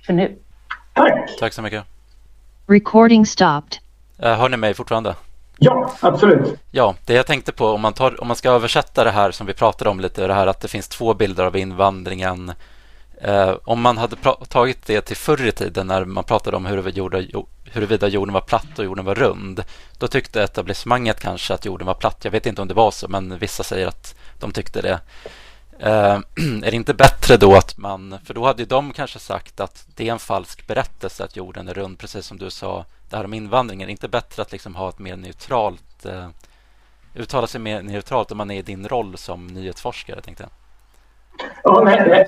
för nu. Tack. Tack så mycket. Recording stopped. Hör ni mig fortfarande? Ja, absolut. Ja, det jag tänkte på, om man ska översätta det här som vi pratade om lite, det här att det finns två bilder av invandringen. Om man hade tagit det till förr i tiden när man pratade om huruvida jorden var platt och jorden var rund, då tyckte etablissemanget kanske att jorden var platt. Jag vet inte om det var så, men vissa säger att de tyckte det. Är det inte bättre då att för då hade ju de kanske sagt att det är en falsk berättelse att jorden är rund, precis som du sa det här om invandringen. Är det inte bättre att liksom ha ett mer neutralt, uttala sig mer neutralt om man är i din roll som nyhetsforskare, tänkte jag? Ja, nej.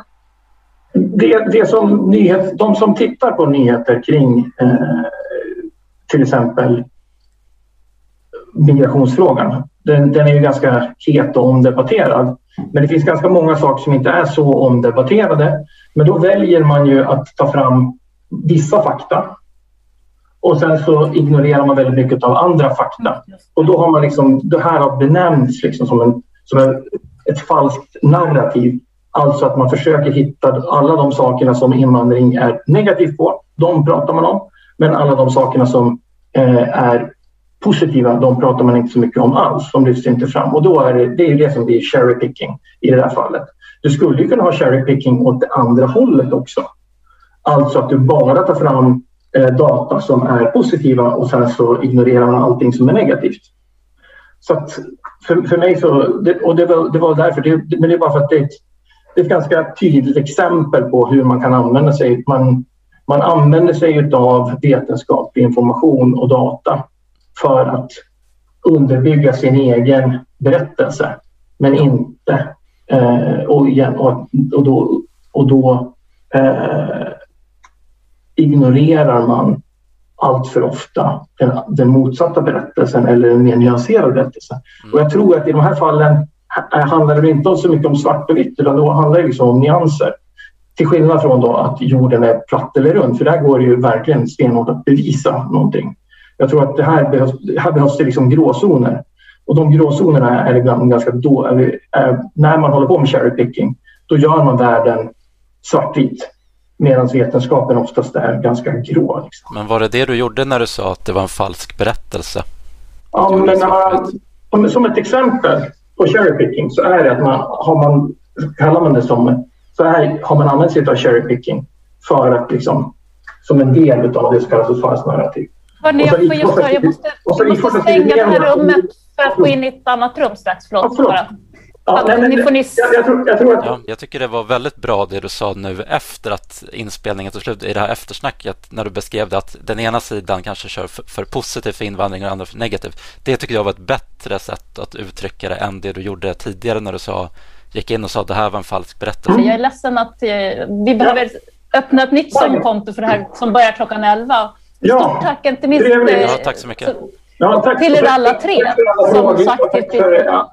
Det som de som tittar på nyheter kring till exempel migrationsfrågan, den är ju ganska het och omdebatterad. Men det finns ganska många saker som inte är så omdebatterade. Men då väljer man ju att ta fram vissa fakta. Och sen så ignorerar man väldigt mycket av andra fakta. Och då har man liksom, det här har benämnts liksom som ett falskt narrativ. Alltså att man försöker hitta alla de sakerna som invandring är negativ på. De pratar man om. Men alla de sakerna som är positiva, de pratar man inte så mycket om alls. De lyfts inte fram. Och då är det är ju det som blir cherry picking i det här fallet. Du skulle ju kunna ha cherry picking åt det andra hållet också. Alltså att du bara tar fram data som är positiva och sen så ignorerar man allting som är negativt. Så att för mig så, det var därför, men det är bara för att det är ett ganska tydligt exempel på hur man kan använda sig. Man använder sig av vetenskaplig information och data för att underbygga sin egen berättelse, men inte och då ignorerar man allt för ofta den motsatta berättelsen eller en mer nyanserad berättelse. Och jag tror att i de här fallen handlar det inte så mycket om svart och vitt, utan då handlar det liksom om nyanser. Till skillnad från då att jorden är platt eller rund, för där går det ju verkligen stenhårt att bevisa någonting. Jag tror att här behövs det liksom gråzoner. Och de gråzonerna är ibland ganska när man håller på med cherry picking, då gör man världen svartvit. Medan vetenskapen oftast är ganska grå. Liksom. Men var det du gjorde när du sa att det var en falsk berättelse? Ja, men som ett exempel på cherry picking så är det att kallar man det som har man använt sig av cherry picking för att liksom som en del av det så kallas för falskt narrativ. Jag måste stänga det här rummet för att gå in i ett annat rum strax. Jag tycker det var väldigt bra det du sa nu efter att inspelningen tog slut i det här eftersnacket, när du beskrev det att den ena sidan kanske kör för positiv för invandring och den andra för negativ. Det tycker jag var ett bättre sätt att uttrycka det än det du gjorde tidigare när du gick in och sa att det här var en falsk berättelse. Jag är ledsen att vi behöver öppna ett nytt konto för det här som börjar klockan 11. Stort tack, inte minst tack så mycket. Till er alla tre som sagt